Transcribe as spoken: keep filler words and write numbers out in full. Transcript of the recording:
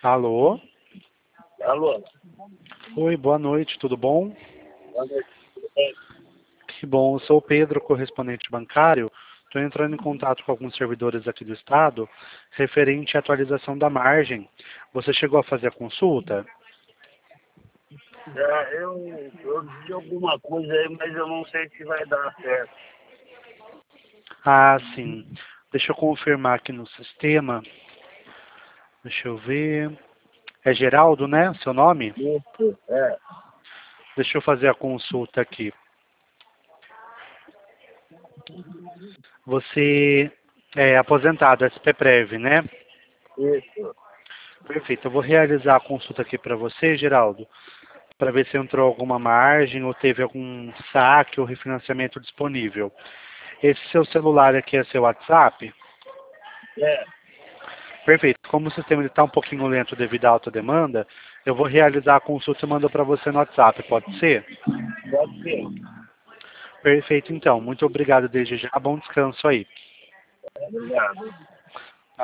Alô? Alô? Oi, boa noite, tudo bom? Boa noite, tudo bem? Que bom, eu sou o Pedro, correspondente bancário. Estou entrando em contato com alguns servidores aqui do estado, referente à atualização da margem. Você chegou a fazer a consulta? É, eu, eu vi alguma coisa aí, mas eu não sei se vai dar certo. Ah, sim. Deixa eu confirmar aqui no sistema. Deixa eu ver. É Geraldo, né? Seu nome? Isso, é, Deixa eu fazer a consulta aqui. Você é aposentado, S P Prev, né? isso. Perfeito. Eu vou realizar a consulta aqui para você, Geraldo, para ver se entrou alguma margem ou teve algum saque ou refinanciamento disponível. Esse seu celular aqui é seu WhatsApp? É, Perfeito. Como o sistema está um pouquinho lento devido à alta demanda, eu vou realizar a consulta e mando para você no WhatsApp, pode ser? pode ser. Perfeito, então. Muito obrigado desde já. Bom descanso aí. Obrigado.